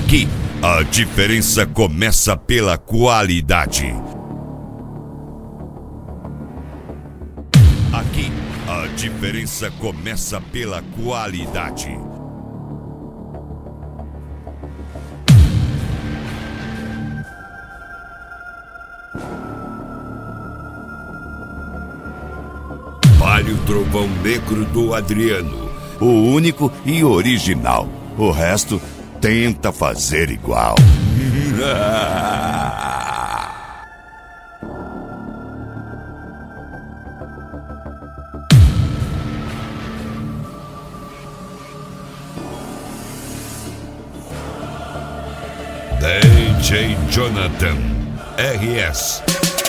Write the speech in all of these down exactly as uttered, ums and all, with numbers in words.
Aqui, a diferença começa pela qualidade. Aqui, a diferença começa pela qualidade. Palio Trovão Negro do Adriano. O único e original. O resto tenta fazer igual. D J Jonathan R S.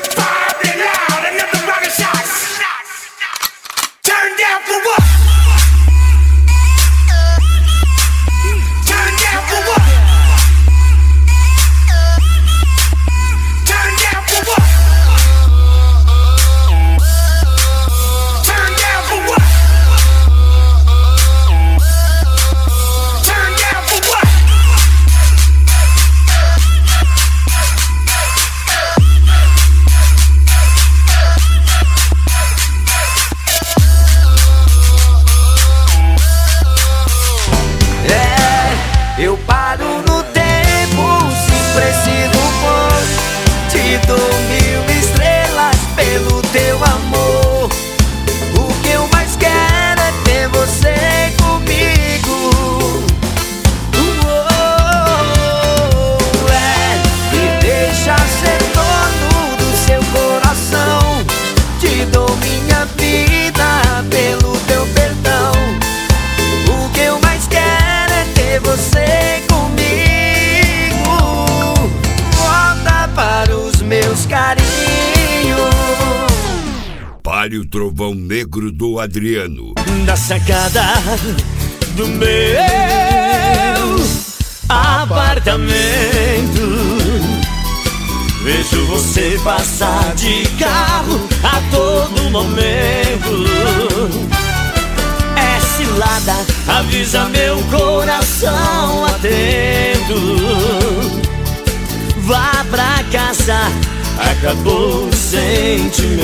Eu paro no tempo, se preciso for. Te dou mil estrelas pelo teu amor. O que eu mais quero é ter você comigo. Oh, é, me deixa ser dono do seu coração. Te dou minha vida pelo teu perdão. O que eu mais quero é ter você. Meus carinhos. Palio Trovão Negro do Adriano. Da sacada do meu apartamento, vejo você passar de carro a todo momento. É cilada, avisa meu coração atento. Vá pra casa, acabou o sentimento.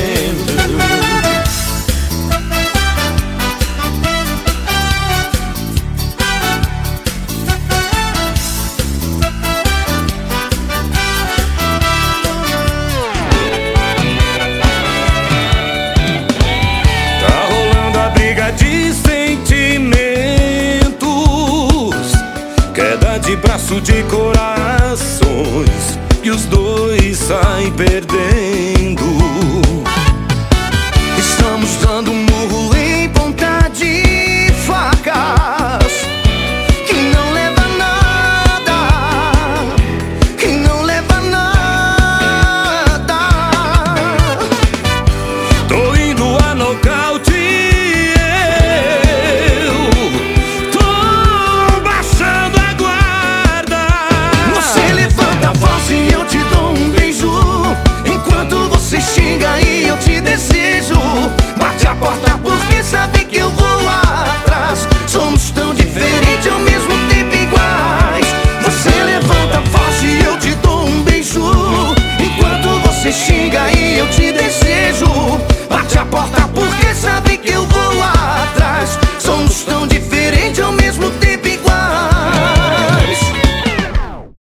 Tá rolando a briga de sentimentos, queda de braço de corações, e os dois saem perdendo. Estamos dando um murro em ponta de facas, que não leva nada, que não leva nada. Tô indo a nocaute, eu tô baixando a guarda. Você levanta a voz e eu te dou um beijo, enquanto você xinga e eu te desejo. Bate a porta porque sabe que eu vou atrás. Somos tão diferentes ao mesmo tempo iguais. Você levanta a voz e eu te dou um beijo, enquanto você xinga e eu te desejo. Bate a porta porque sabe que eu vou atrás. Somos tão diferentes